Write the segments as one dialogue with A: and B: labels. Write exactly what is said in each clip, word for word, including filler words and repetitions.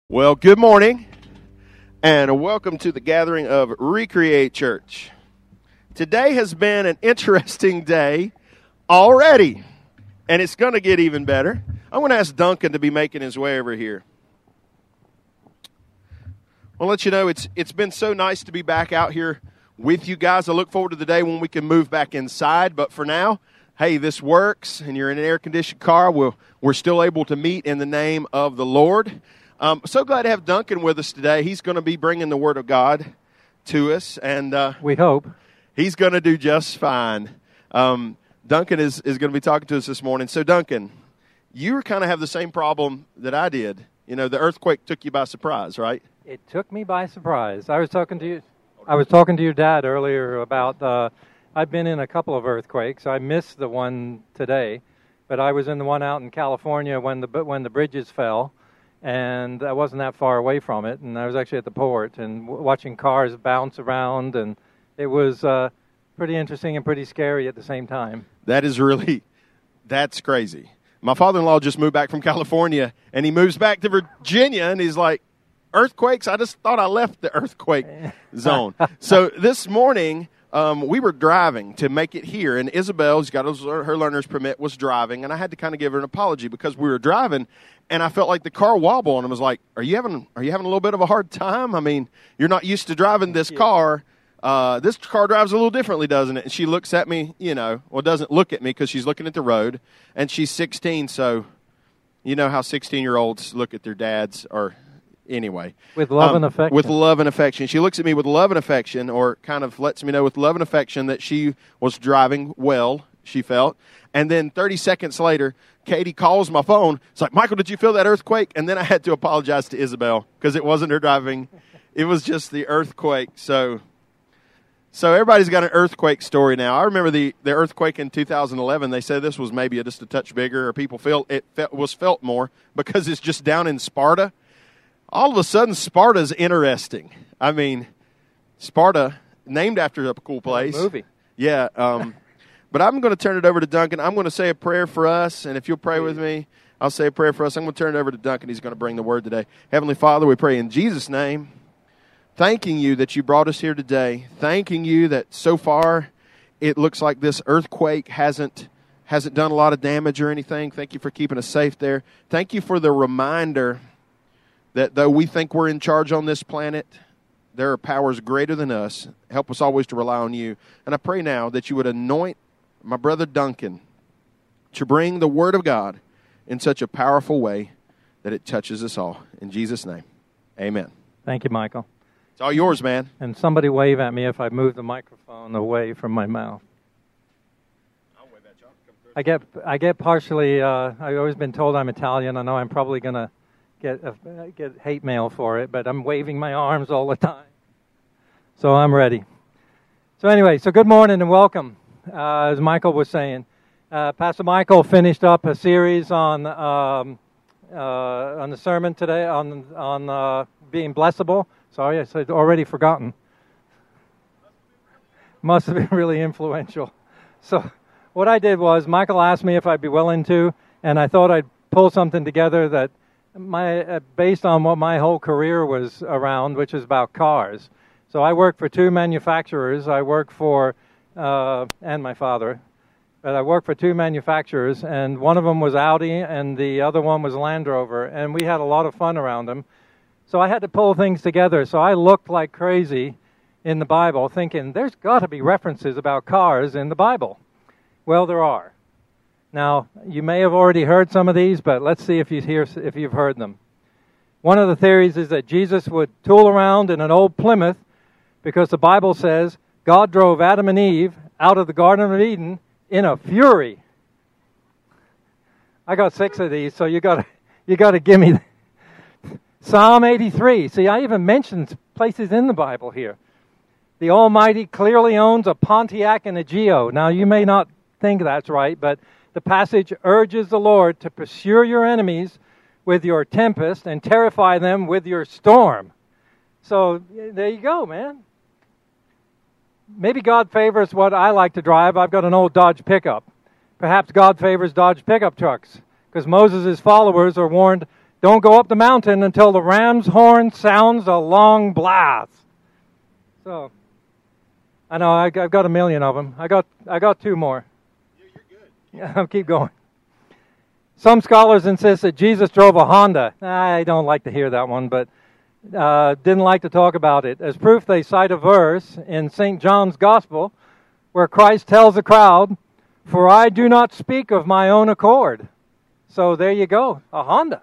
A: Well, good morning, and welcome to the gathering of Recreate Church. Today has been an interesting day already, and it's going to get even better. I'm going to ask Duncan to be making his way over here. I'll let you know it's it's been so nice to be back out here with you guys. I look forward to the day when we can move back inside, but for now, hey, this works, and you're in an air-conditioned car. We'll, we're still able to meet in the name of the Lord. Um, so glad to have Duncan with us today. He's going to be bringing the Word of God to us, and uh,
B: we hope
A: he's going to do just fine. Um, Duncan is, is going to be talking to us this morning. So, Duncan, you kind of have the same problem that I did. You know, the earthquake took you by surprise, right?
B: It took me by surprise. I was talking to you. I was talking to your dad earlier about. Uh, I've been in a couple of earthquakes. I missed the one today, but I was in the one out in California when the when the bridges fell. And I wasn't that far away from it, and I was actually at the port and w- watching cars bounce around, and it was uh, pretty interesting and pretty scary at the same time.
A: That is really, that's crazy. My father-in-law just moved back from California, and he moves back to Virginia, and he's like, earthquakes? I just thought I left the earthquake zone. So this morning, um, we were driving to make it here, and Isabel, who's got her learner's permit, was driving, and I had to kind of give her an apology because we were driving, and I felt like the car wobbled, and I was like, "Are you having Are you having a little bit of a hard time? I mean, you're not used to driving this car. Uh, this car drives a little differently, doesn't it?" And she looks at me, you know, well, doesn't look at me because she's looking at the road, and she's sixteen, so you know how sixteen-year-olds look at their dads, or anyway,
B: with love
A: um,
B: and affection.
A: With love and affection, she looks at me with love and affection, or kind of lets me know with love and affection that she was driving well. She felt, and then thirty seconds later, Katie calls my phone. It's like, Michael, did you feel that earthquake? And then I had to apologize to Isabel because it wasn't her driving. It was just the earthquake. So so everybody's got an earthquake story now. I remember the, the earthquake in two thousand eleven. They said this was maybe a, just a touch bigger, or people felt it felt, was felt more because it's just down in Sparta. All of a sudden, Sparta's interesting. I mean, Sparta, named after a cool place.
B: A movie.
A: Yeah. Um, but I'm going to turn it over to Duncan. I'm going to say a prayer for us, and if you'll pray with me, I'll say a prayer for us. I'm going to turn it over to Duncan. He's going to bring the word today. Heavenly Father, we pray in Jesus' name, thanking you that you brought us here today, thanking you that so far it looks like this earthquake hasn't hasn't done a lot of damage or anything. Thank you for keeping us safe there. Thank you for the reminder that though we think we're in charge on this planet, there are powers greater than us. Help us always to rely on you. And I pray now that you would anoint my brother Duncan to bring the Word of God in such a powerful way that it touches us all. In Jesus' name, amen.
B: Thank you, Michael.
A: It's all yours, man.
B: And somebody wave at me if I move the microphone away from my mouth.
A: I'll wave at you. I'll come through.
B: I get, I get partially, uh, I've always been told I'm Italian. I know I'm probably going to get uh, get hate mail for it, but I'm waving my arms all the time. So I'm ready. So anyway, so good morning and welcome. Uh, as Michael was saying, uh, Pastor Michael finished up a series on um, uh, on the sermon today on on uh, being blessable. Sorry, I said already forgotten. Must have been really influential. So what I did was Michael asked me if I'd be willing to, and I thought I'd pull something together that my uh, based on what my whole career was around, which is about cars. So I worked for two manufacturers. I worked for Uh, and my father, but I worked for two manufacturers, and one of them was Audi, and the other one was Land Rover, and we had a lot of fun around them. So I had to pull things together. So I looked like crazy in the Bible, thinking there's got to be references about cars in the Bible. Well, there are. Now, you may have already heard some of these, but let's see if you hear if you've heard them. One of the theories is that Jesus would tool around in an old Plymouth because the Bible says God drove Adam and Eve out of the Garden of Eden in a fury. I got six of these, so you got you got to give me Psalm eighty-three. See, I even mentioned places in the Bible here. The Almighty clearly owns a Pontiac and a Geo. Now, you may not think that's right, but the passage urges the Lord to pursue your enemies with your tempest and terrify them with your storm. So there you go, man. Maybe God favors what I like to drive. I've got an old Dodge pickup. Perhaps God favors Dodge pickup trucks because Moses' followers are warned Don't go up the mountain until the ram's horn sounds a long blast. So, I know, I, I've got a million of them. I got, I got two more.
A: Yeah, you're good.
B: Yeah, I'll keep going. Some scholars insist that Jesus drove a Honda. I don't like to hear that one, but uh, didn't like to talk about it. As proof, they cite a verse in Saint John's Gospel where Christ tells the crowd, "For I do not speak of my own accord." So there you go, a Honda.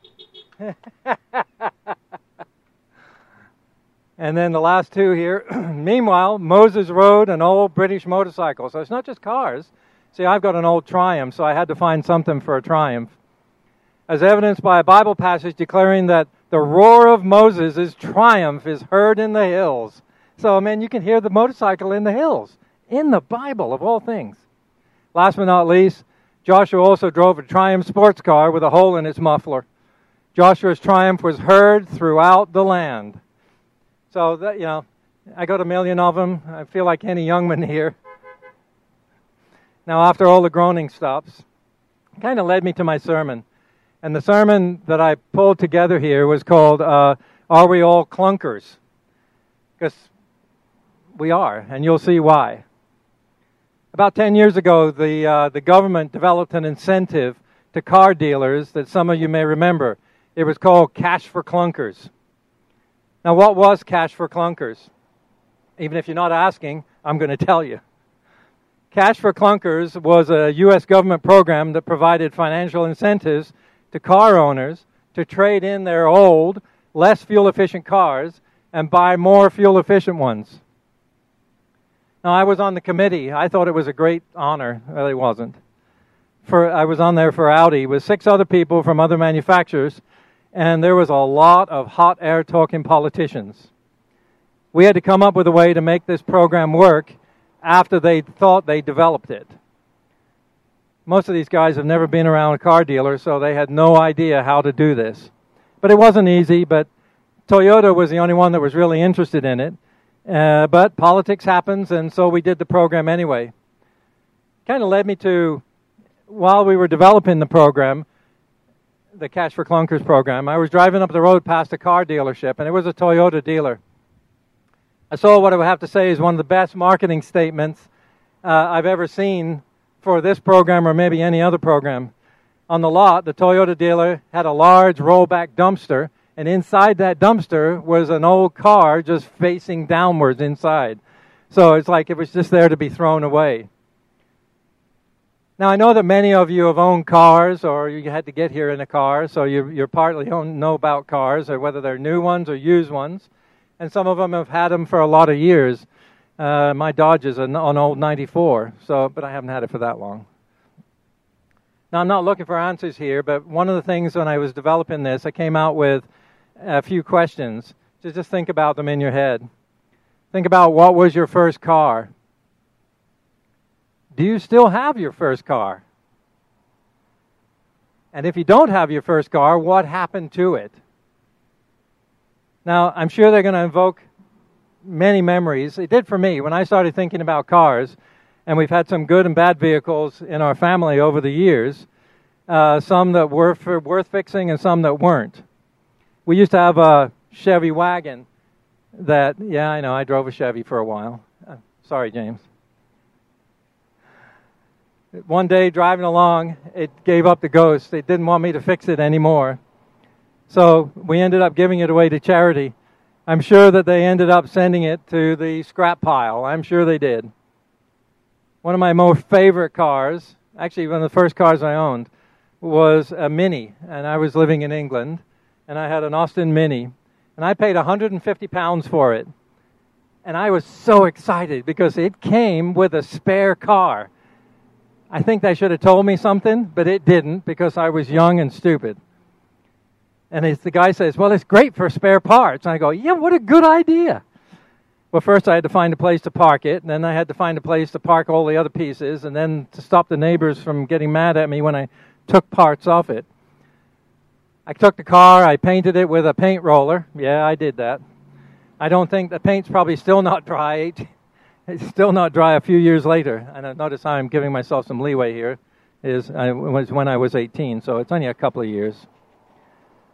B: And then the last two here. Meanwhile, Moses rode an old British motorcycle. So it's not just cars. See, I've got an old Triumph, so I had to find something for a Triumph. As evidenced by a Bible passage declaring that the roar of Moses' triumph is heard in the hills. So, man, you can hear the motorcycle in the hills, in the Bible, of all things. Last but not least, Joshua also drove a Triumph sports car with a hole in its muffler. Joshua's triumph was heard throughout the land. So, that, you know, I got a million of them. I feel like Henny Youngman here. Now, after all the groaning stops, it kind of led me to my sermon. And the sermon that I pulled together here was called, uh, Are We All Clunkers? Because we are, and you'll see why. About ten years ago, the, uh, the government developed an incentive to car dealers that some of you may remember. It was called Cash for Clunkers. Now, what was Cash for Clunkers? Even if you're not asking, I'm going to tell you. Cash for Clunkers was a U S government program that provided financial incentives to car owners to trade in their old, less fuel-efficient cars and buy more fuel-efficient ones. Now, I was on the committee. I thought it was a great honor. Well, it wasn't. For, I was on there for Audi with six other people from other manufacturers, and there was a lot of hot air talking politicians. We had to come up with a way to make this program work after they thought they developed it. Most of these guys have never been around a car dealer, so they had no idea how to do this. But it wasn't easy, but Toyota was the only one that was really interested in it. Uh, but politics happens, and so we did the program anyway. Kind of led me to, while we were developing the program, the Cash for Clunkers program, I was driving up the road past a car dealership, and it was a Toyota dealer. I saw what I would have to say is one of the best marketing statements uh, I've ever seen for this program or maybe any other program. On the lot, the Toyota dealer had a large rollback dumpster, and inside that dumpster was an old car just facing downwards inside. So it's like it was just there to be thrown away. Now, I know that many of you have owned cars, or you had to get here in a car, so you, you're partly own, know about cars, or whether they're new ones or used ones. And some of them have had them for a lot of years. Uh, my Dodge is an, an old ninety-four, so but I haven't had it for that long. Now, I'm not looking for answers here, but one of the things when I was developing this, I came out with a few questions. So just think about them in your head. Think about, what was your first car? Do you still have your first car? And if you don't have your first car, what happened to it? Now, I'm sure they're going to invoke many memories. It did for me when I started thinking about cars, and we've had some good and bad vehicles in our family over the years, uh, some that were for worth fixing and some that weren't. We used to have a Chevy wagon that, yeah, I know, I drove a Chevy for a while. Uh, sorry, James. One day, driving along, it gave up the ghost. It didn't want me to fix it anymore. So we ended up giving it away to charity. I'm sure that they ended up sending it to the scrap pile. I'm sure they did. One of my most favorite cars, actually one of the first cars I owned, was a Mini. And I was living in England, and I had an Austin Mini. And I paid one hundred fifty pounds for it. And I was so excited because it came with a spare car. I think they should have told me something, but it didn't because I was young and stupid. And it's, the guy says, well, it's great for spare parts. And I go, yeah, what a good idea. Well, first I had to find a place to park it, and then I had to find a place to park all the other pieces, and then to stop the neighbors from getting mad at me when I took parts off it. I took the car, I painted it with a paint roller. Yeah, I did that. I don't think the paint's probably still not dry. It's still not dry a few years later. And I notice I'm giving myself some leeway here. Is I was when I was eighteen, so it's only a couple of years.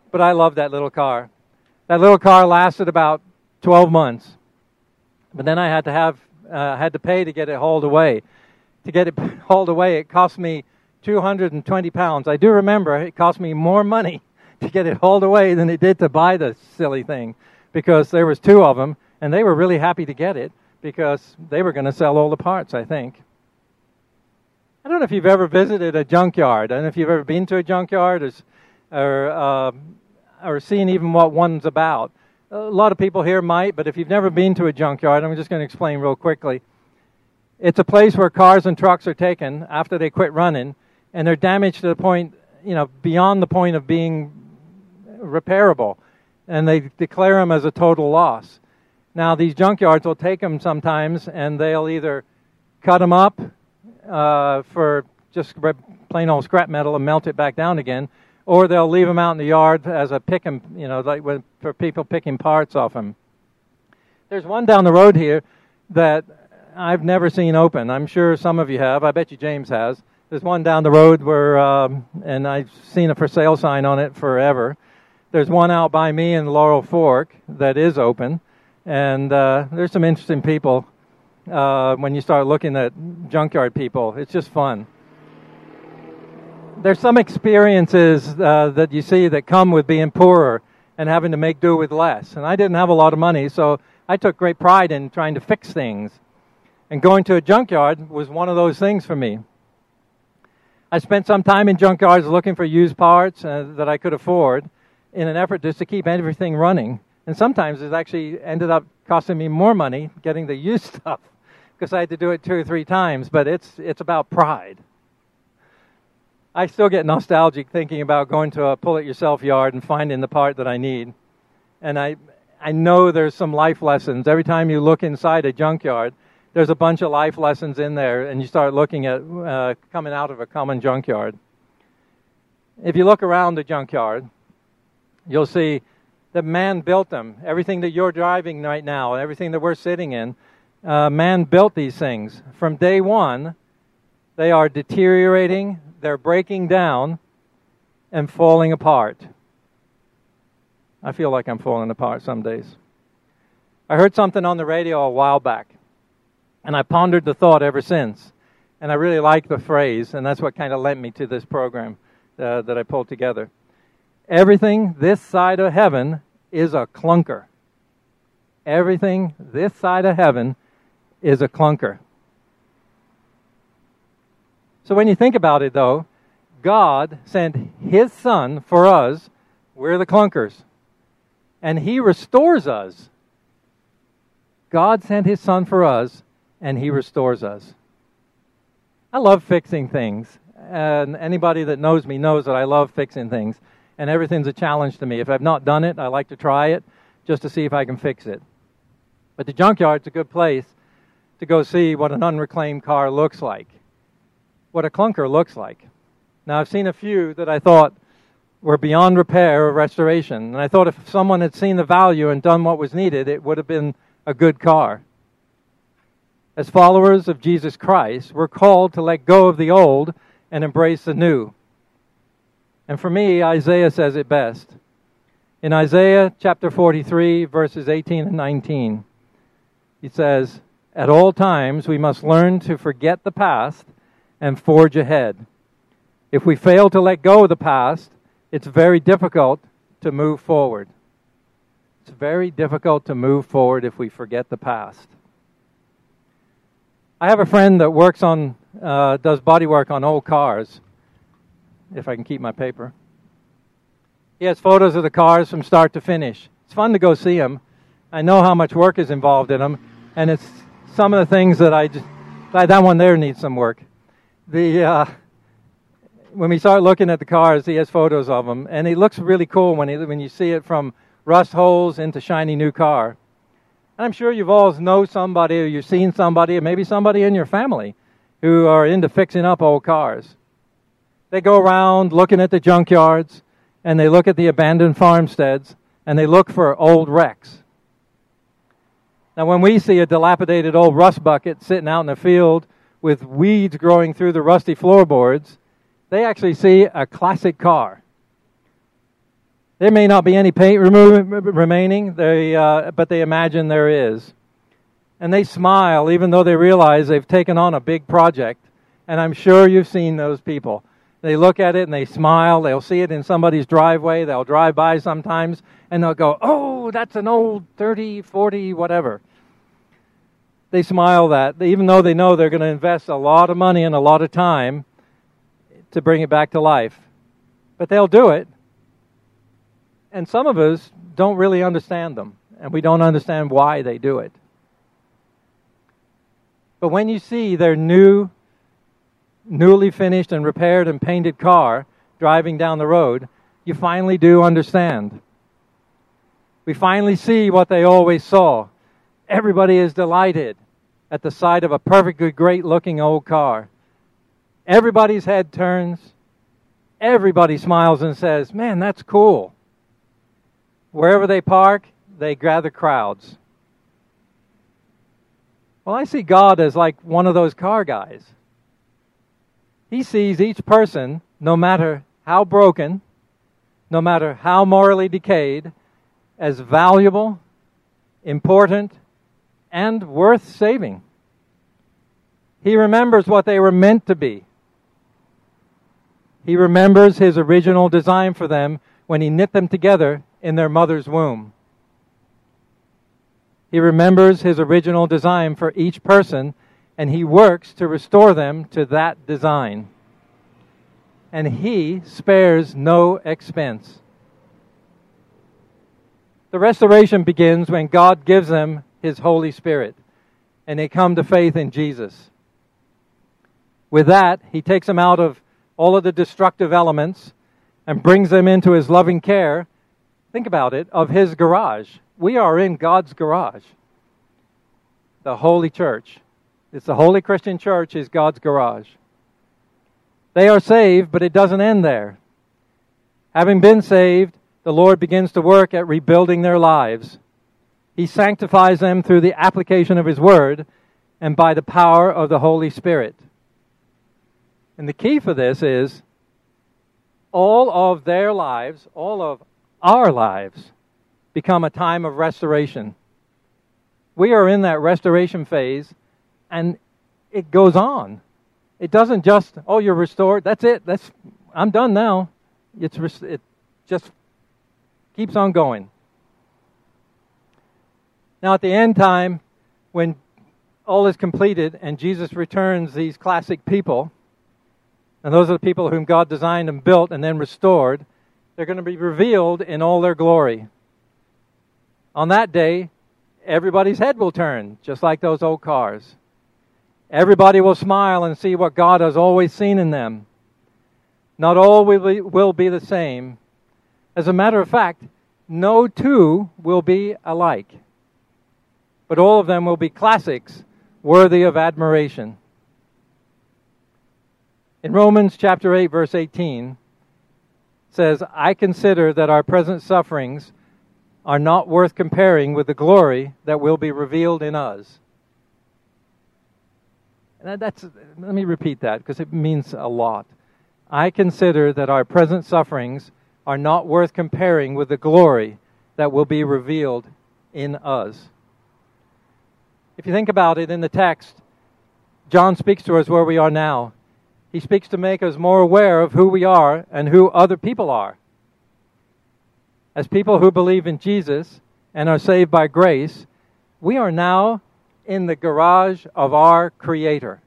B: but I love that little car. That little car lasted about twelve months, but then I had to have uh, had to pay to get it hauled away. To get it hauled away, it cost me two hundred twenty pounds. I do remember it cost me more money to get it hauled away than it did to buy the silly thing, because there was two of them, and they were really happy to get it because they were going to sell all the parts, I think. I don't know if you've ever visited a junkyard. I don't know if you've ever been to a junkyard or, or, uh, or seen even what one's about. A lot of people here might, but if you've never been to a junkyard, I'm just going to explain real quickly. It's a place where cars and trucks are taken after they quit running, and they're damaged to the point, you know, beyond the point of being repairable, and they declare them as a total loss. Now, these junkyards will take them sometimes, and they'll either cut them up uh, for just plain old scrap metal and melt it back down again, or they'll leave them out in the yard as a pick 'em, you know, like when, for people picking parts off them. There's one down the road here that I've never seen open. I'm sure some of you have. I bet you James has. There's one down the road where, um, and I've seen a for sale sign on it forever. There's one out by me in Laurel Fork that is open. And uh, there's some interesting people uh, when you start looking at junkyard people. It's just fun. There's some experiences uh, that you see that come with being poorer and having to make do with less. And I didn't have a lot of money, so I took great pride in trying to fix things. And going to a junkyard was one of those things for me. I spent some time in junkyards looking for used parts uh, that I could afford in an effort just to keep everything running. And sometimes it actually ended up costing me more money getting the used stuff because I had to do it two or three times, but it's it's about pride. I still get nostalgic thinking about going to a pull-it-yourself yard and finding the part that I need. And I I know there's some life lessons. Every time you look inside a junkyard, there's a bunch of life lessons in there, and you start looking at uh, coming out of a common junkyard. If you look around the junkyard, you'll see that man built them. Everything that you're driving right now, everything that we're sitting in, uh, man built these things. From day one, they are deteriorating, they're breaking down, and falling apart. I feel like I'm falling apart some days. I heard something on the radio a while back, and I pondered the thought ever since. And I really like the phrase, and that's what kind of led me to this program uh, that I pulled together. Everything this side of heaven is a clunker. Everything this side of heaven is a clunker. So when you think about it, though, God sent His Son for us. We're the clunkers. And He restores us. God sent His Son for us, and He restores us. I love fixing things. And anybody that knows me knows that I love fixing things. And everything's a challenge to me. If I've not done it, I like to try it just to see if I can fix it. But the junkyard's a good place to go see what an unreclaimed car looks like, what a clunker looks like. Now, I've seen a few that I thought were beyond repair or restoration. And I thought if someone had seen the value and done what was needed, it would have been a good car. As followers of Jesus Christ, we're called to let go of the old and embrace the new. And for me, Isaiah says it best. In Isaiah chapter forty-three, verses eighteen and nineteen, he says, "At all times we must learn to forget the past and forge ahead. If we fail to let go of the past, it's very difficult to move forward." It's very difficult to move forward if we forget the past. I have a friend that works on, uh, does body work on old cars. If I can keep my paper. He has photos of the cars from start to finish. It's fun to go see them. I know how much work is involved in them, and it's some of the things that I just, that one there needs some work. The uh, when we start looking at the cars, he has photos of them, and it looks really cool when he, when you see it from rust holes into shiny new car. And I'm sure you've all know somebody, or you've seen somebody, or maybe somebody in your family who are into fixing up old cars. They go around looking at the junkyards, and they look at the abandoned farmsteads, and they look for old wrecks. Now, when we see a dilapidated old rust bucket sitting out in the field with weeds growing through the rusty floorboards, they actually see a classic car. There may not be any paint remo- remaining, they, uh, but they imagine there is. And they smile even though they realize they've taken on a big project. And I'm sure you've seen those people. They look at it and they smile. They'll see it in somebody's driveway. They'll drive by sometimes and they'll go, oh, that's an old thirty, forty, whatever. They smile that, even though they know they're going to invest a lot of money and a lot of time to bring it back to life. But they'll do it. And some of us don't really understand them, and we don't understand why they do it. But when you see their new, newly finished and repaired and painted car driving down the road, you finally do understand. We finally see what they always saw. Everybody is delighted at the sight of a perfectly great-looking old car. Everybody's head turns. Everybody smiles and says, man, that's cool. Wherever they park, they gather crowds. Well, I see God as like one of those car guys. He sees each person, no matter how broken, no matter how morally decayed, as valuable, important, and worth saving. He remembers what they were meant to be. He remembers His original design for them when He knit them together in their mother's womb. He remembers His original design for each person, and He works to restore them to that design. And He spares no expense. The restoration begins when God gives them His Holy Spirit, and they come to faith in Jesus. With that, He takes them out of all of the destructive elements and brings them into His loving care. Think about it, of His garage. We are in God's garage. The Holy Church. It's the Holy Christian Church is God's garage. They are saved, but it doesn't end there. Having been saved, the Lord begins to work at rebuilding their lives. He sanctifies them through the application of His Word and by the power of the Holy Spirit. And the key for this is all of their lives, all of our lives, become a time of restoration. We are in that restoration phase, and it goes on. It doesn't just, oh, you're restored. That's it. That's I'm done now. It's it just keeps on going. Now, at the end time, when all is completed and Jesus returns these classic people, and those are the people whom God designed and built and then restored, they're going to be revealed in all their glory. On that day, everybody's head will turn, just like those old cars. Everybody will smile and see what God has always seen in them. Not all will be, will be the same. As a matter of fact, no two will be alike. But all of them will be classics worthy of admiration. In Romans chapter eight, verse eighteen, it says, I consider that our present sufferings are not worth comparing with the glory that will be revealed in us. And that's, let me repeat that because it means a lot. I consider that our present sufferings are not worth comparing with the glory that will be revealed in us. If you think about it in the text, John speaks to us where we are now. He speaks to make us more aware of who we are and who other people are. As people who believe in Jesus and are saved by grace, we are now in the garage of our Creator.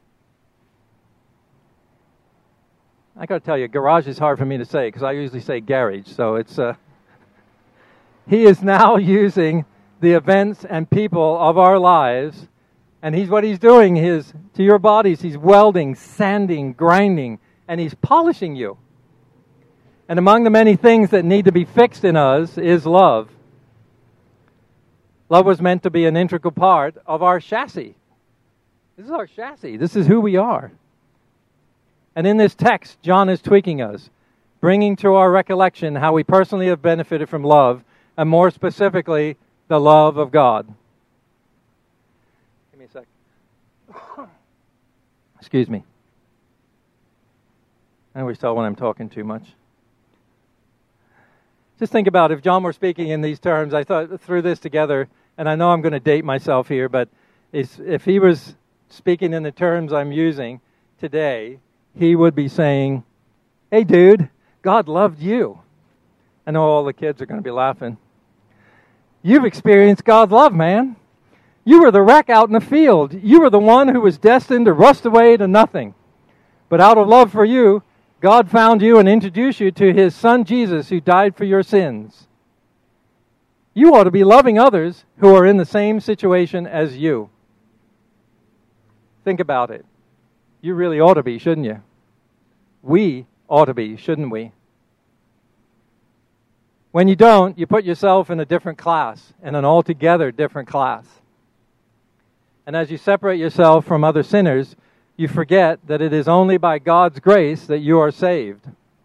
B: I got to tell you, garage is hard for me to say because I usually say garage. So it's uh, He is now using the events and people of our lives. And he's what he's doing is, to your bodies, he's welding, sanding, grinding, and he's polishing you. And among the many things that need to be fixed in us is love. Love was meant to be an integral part of our chassis. This is our chassis. This is who we are. And in this text, John is tweaking us, bringing to our recollection how we personally have benefited from love, and more specifically, the love of God. Give me a sec. Excuse me. I always tell when I'm talking too much. Just think about if John were speaking in these terms. I thought threw this together, and I know I'm going to date myself here, but if he was speaking in the terms I'm using today, he would be saying, hey, dude, God loved you. I know all the kids are going to be laughing. You've experienced God's love, man. You were the wreck out in the field. You were the one who was destined to rust away to nothing. But out of love for you, God found you and introduced you to His Son Jesus, who died for your sins. You ought to be loving others who are in the same situation as you. Think about it. You really ought to be, shouldn't you? We ought to be, shouldn't we? When you don't, you put yourself in a different class, in an altogether different class. And as you separate yourself from other sinners, you forget that it is only by God's grace that you are saved.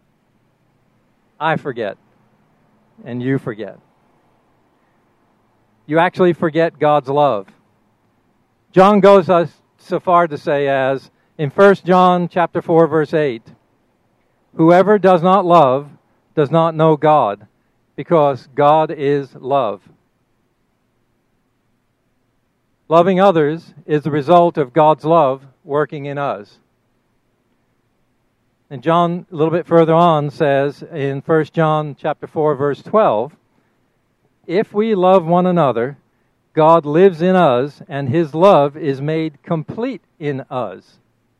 B: I forget, and you forget. You actually forget God's love. John goes so far to say as, in First John chapter four, verse eight, whoever does not love does not know God, because God is love. Loving others is the result of God's love working in us. And John, a little bit further on, says in First John chapter four, verse twelve, if we love one another, God lives in us, and His love is made complete in us.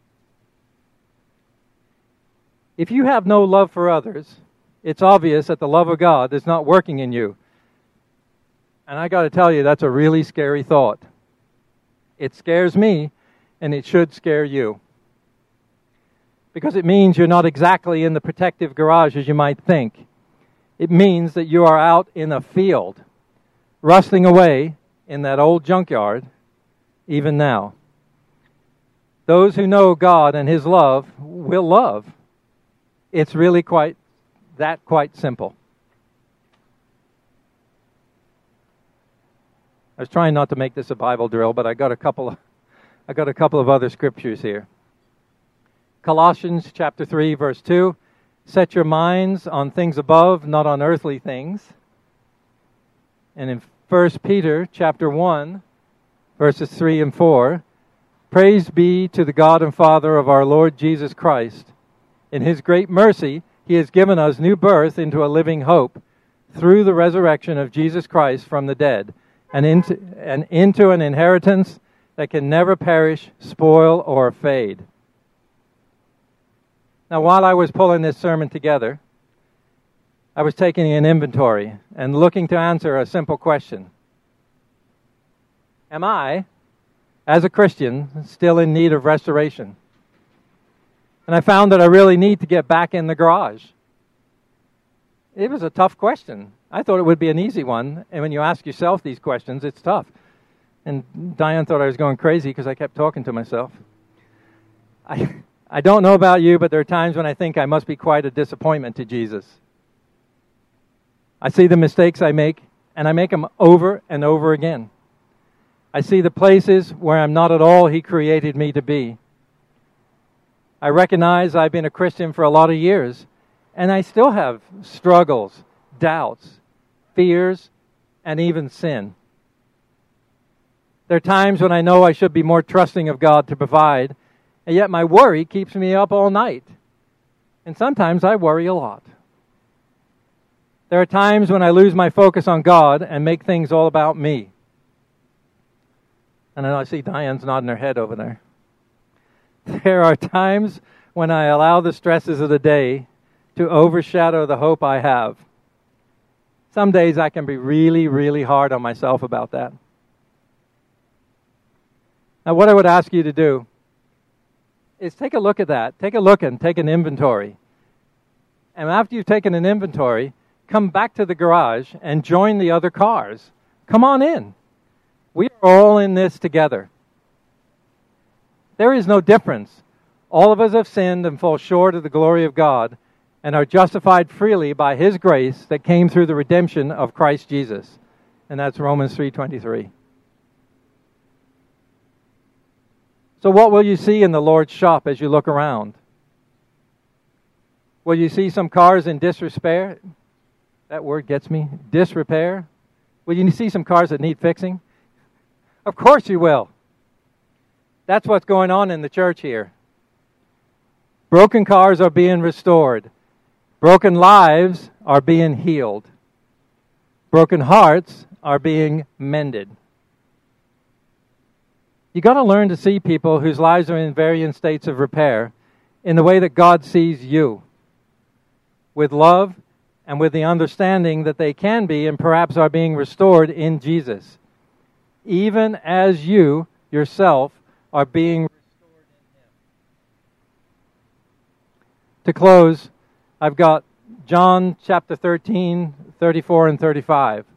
B: If you have no love for others, it's obvious that the love of God is not working in you. And I got to tell you, that's a really scary thought. It scares me, and it should scare you. Because it means you're not exactly in the protective garage as you might think. It means that you are out in a field, rusting away in that old junkyard, even now. Those who know God and His love will love. It's really quite, that quite simple. I was trying not to make this a Bible drill, but I got a couple of, I got a couple of other scriptures here. Colossians chapter three, verse two, set your minds on things above, not on earthly things. And in First Peter chapter one, verses three and four, praise be to the God and Father of our Lord Jesus Christ. In His great mercy, He has given us new birth into a living hope through the resurrection of Jesus Christ from the dead, and into, and into an inheritance that can never perish, spoil, or fade. Now, while I was pulling this sermon together, I was taking an inventory and looking to answer a simple question. Am I, as a Christian, still in need of restoration? And I found that I really need to get back in the garage. It was a tough question. I thought it would be an easy one, and when you ask yourself these questions, it's tough. And Diane thought I was going crazy because I kept talking to myself. I I don't know about you, but there are times when I think I must be quite a disappointment to Jesus. I see the mistakes I make, and I make them over and over again. I see the places where I'm not at all He created me to be. I recognize I've been a Christian for a lot of years, and I still have struggles, doubts, fears, and even sin. There are times when I know I should be more trusting of God to provide, and yet my worry keeps me up all night. And sometimes I worry a lot. There are times when I lose my focus on God and make things all about me. And then I see Diane's nodding her head over there. There are times when I allow the stresses of the day to overshadow the hope I have. Some days I can be really, really hard on myself about that. Now, what I would ask you to do is take a look at that. Take a look and take an inventory. And after you've taken an inventory, come back to the garage and join the other cars. Come on in. We are all in this together. There is no difference. All of us have sinned and fall short of the glory of God and are justified freely by His grace that came through the redemption of Christ Jesus. And that's Romans three twenty-three. So what will you see in the Lord's shop as you look around? Will you see some cars in disrepair? That word gets me. Disrepair. Will you see some cars that need fixing? Of course you will. That's what's going on in the church here. Broken cars are being restored. Broken lives are being healed. Broken hearts are being mended. You got to learn to see people whose lives are in varying states of repair in the way that God sees you, with love and with the understanding that they can be and perhaps are being restored in Jesus, even as you yourself are being restored in Him. To close, I've got John chapter thirteen, thirty-four and thirty-five.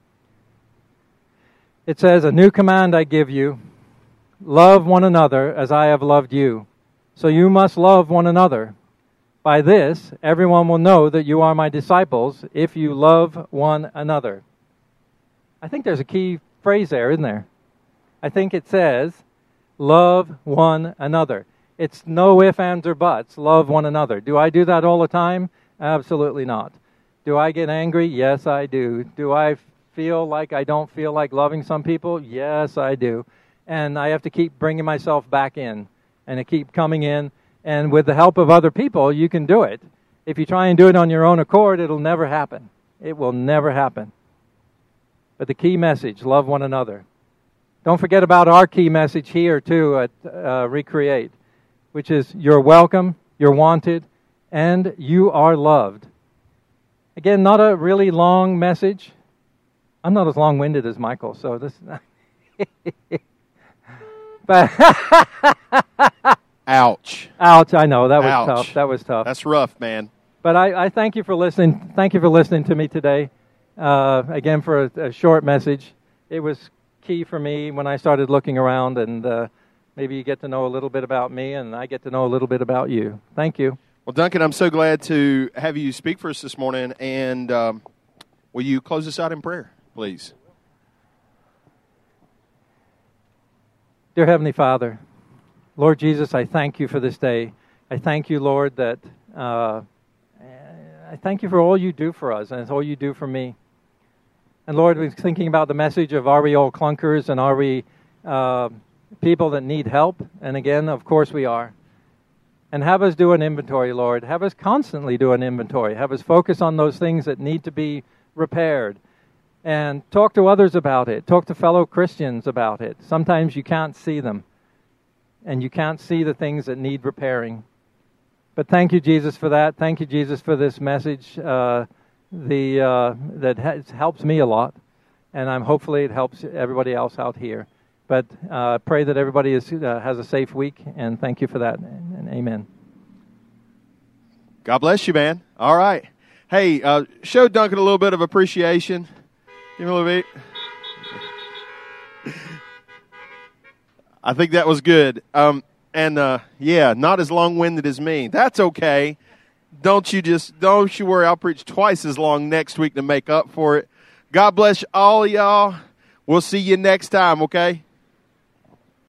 B: It says, "A new command I give you, love one another as I have loved you. So you must love one another. By this, everyone will know that you are my disciples if you love one another." I think there's a key phrase there, isn't there? I think it says, love one another. It's no ifs, ands, or buts. Love one another. Do I do that all the time? Absolutely not. Do I get angry? Yes, I do. Do I feel like I don't feel like loving some people? Yes, I do. And I have to keep bringing myself back in and to keep coming in. And with the help of other people, you can do it. If you try and do it on your own accord, it'll never happen. It will never happen. But the key message, love one another. Don't forget about our key message here, too, at uh, Recreate, which is you're welcome, you're wanted, and you are loved. Again, not a really long message. I'm not as long-winded as Michael, so this... but
A: Ouch.
B: Ouch, I know, that was
A: Ouch.
B: tough. That was tough.
A: That's rough, man.
B: But I, I thank you for listening. Thank you for listening to me today. Uh, again, for a, a short message. It was key for me when I started looking around, and uh, maybe you get to know a little bit about me, and I get to know a little bit about you. Thank you.
A: Well, Duncan, I'm so glad to have you speak for us this morning, and um, will you close us out in prayer, please?
B: Dear Heavenly Father, Lord Jesus, I thank you for this day. I thank you, Lord, that uh, I thank you for all you do for us, and it's all you do for me. And Lord, we're thinking about the message of are we all clunkers, and are we uh, people that need help? And again, of course we are. And have us do an inventory, Lord. Have us constantly do an inventory. Have us focus on those things that need to be repaired. And talk to others about it. Talk to fellow Christians about it. Sometimes you can't see them. And you can't see the things that need repairing. But thank you, Jesus, for that. Thank you, Jesus, for this message uh, the uh, that has, helps me a lot. And I'm hopefully it helps everybody else out here. But uh, pray that everybody is, uh, has a safe week. And thank you for that. And amen.
A: God bless you, man. All right. Hey, uh, show Duncan a little bit of appreciation. Give him a little bit. I think that was good. Um, and, uh, yeah, not as long-winded as me. That's okay. Don't you just, don't you worry. I'll preach twice as long next week to make up for it. God bless all y'all. We'll see you next time, okay?